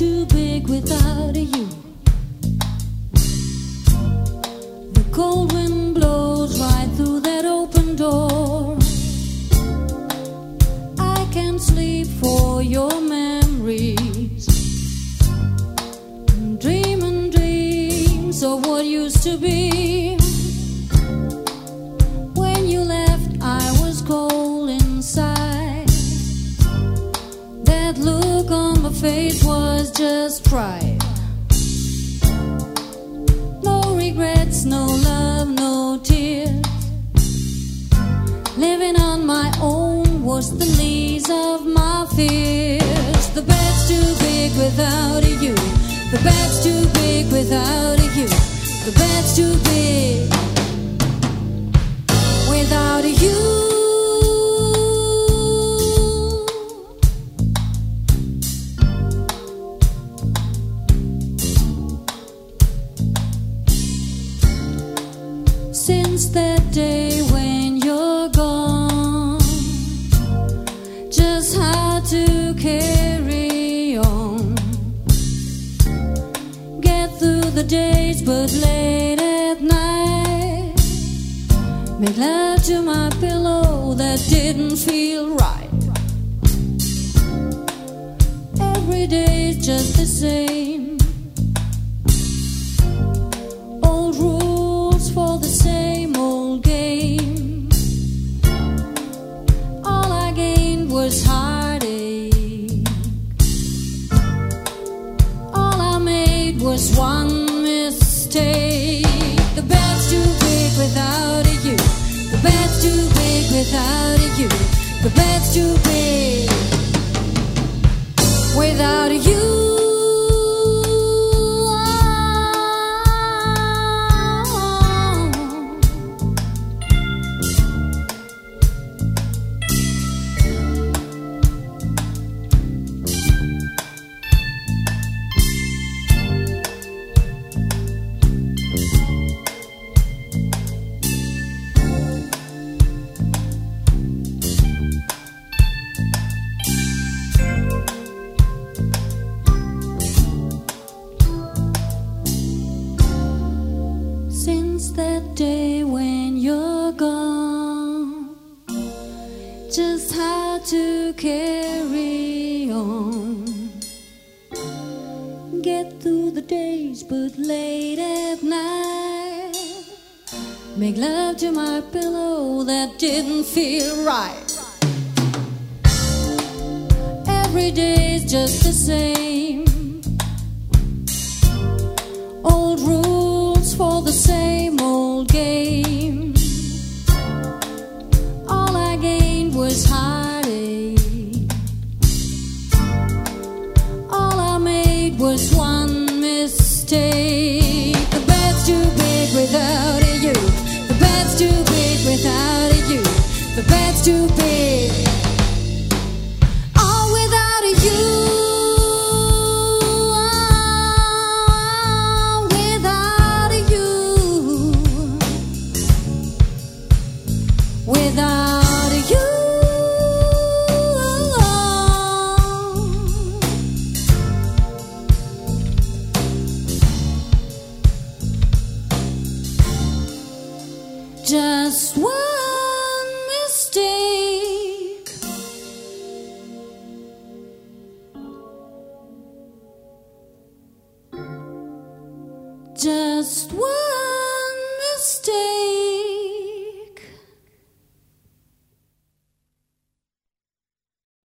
too big without you. The cold wind blows right through that open door. I can't sleep for your memories. Dreaming dreams of what used to be. When you left, I was cold inside. That look on my face was just pride. No regrets, no love, no tears. Living on my own was the least of my fears. The bed's too big without you. The bed's too big without you. The bed's too big without you. Since that day when you're gone, just had to carry on. Get through the days, but late at night, make love to my pillow that didn't feel right. Every day's just the same. Old rules for the same old game. All I gained was heartache. All I made was one mistake. The bed's too big without you. The bed's too big without you. The bed's too big without you. That day when you're gone, just had to carry on. Get through the days, but late at night, make love to my pillow that didn't feel right. Every day's just the same. Old rules for the same old game. All I gained was heartache. All I made was one mistake. The bed's too big without you. The bed's too big without you. The bed's too big. All without you. Without you, just one mistake. Just one.